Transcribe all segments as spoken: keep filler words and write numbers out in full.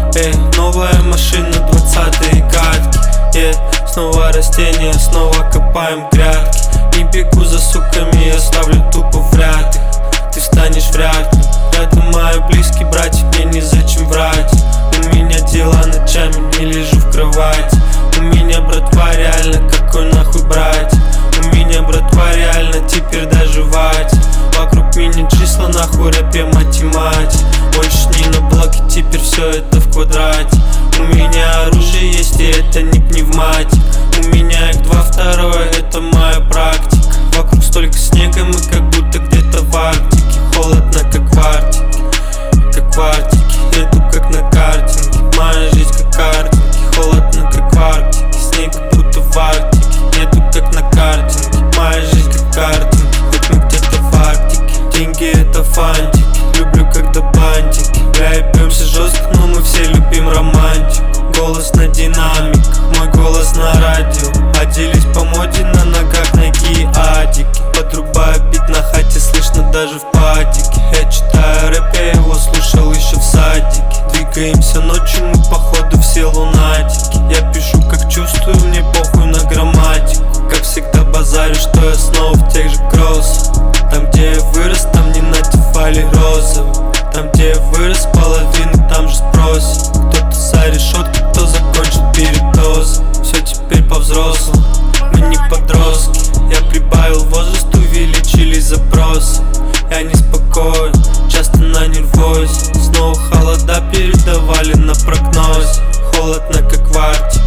Эй, новая машина, двадцатые катки. Yeah, снова растения, снова копаем грядки. Не бегу за суками, я ставлю тупо в ряд их. Ты встанешь вряд ли. Рядом мои близкие братья, мне незачем врать. У меня дела ночами, не лежу в кровати. У меня, братва, реально, какой нахуй брать. У меня, братва, реально, теперь даже вать. Вокруг меня числа, нахуй рэпе математик. Больше не на блоке, теперь все это в квадрате. У меня оружие есть, и это не пневматик. У меня их два, второе, это моя практика. Вокруг столько снега, мы как будто где-то в Арктике. Холодно, как в Арктике, как в Арктике. Еду как на картинге, моя жизнь как картинги. Холодно, как в Арктике, снег будто в Арктике. Еду как на картинге, моя жизнь как картинги. Хоть мы где-то в Арктике, деньги это фантики. Люблю, когда бантики. Бля, ебемся жестко, но мы все любим романтику. Голос на динамиках, мой голос на радио. Оделись по моде, на ногах ноги адики. Подрубаю бит на хате, слышно даже в падике. Я читаю рэп, я его слушал еще в садике. Двигаемся ночью, мы походу все лунатики. Я пишу как чувствую, мне похуй на грамматику. Как всегда базарю, что я снова в тех же кроссах. Там где я вырос, там не натифали розовый. Там где я вырос, половину там же спросят. Кто-то за решеткой, кто закончил передоз. Все теперь по-взрослому, мы не подростки. Я прибавил возраст, увеличились запросы. Я неспокоен, часто на нервозе. Снова холода передавали на прогнозе. Холодно, как в Арктике,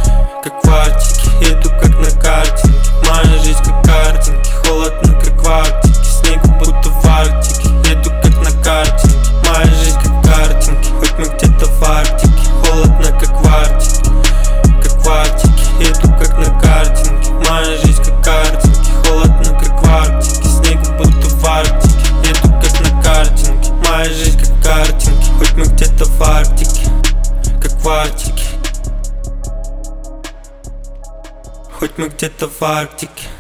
как в Арктике. Еду как на картинге, моя жизнь как картинги. Холодно, как в Арктике, снег будто в Арктике. Еду как на картинге, моя жизнь как картинги. Хоть мы где-то в Арктике. Холодно, как в Арктике, как в Арктике. Еду как на картинге, моя жизнь как картинги. Холодно, как в Арктике, снег будто в Арктике. Еду как на картинге, моя жизнь как картинги. Хоть мы где-то в Арктике, как в Арктике. Хоть мы где-то в Арктике.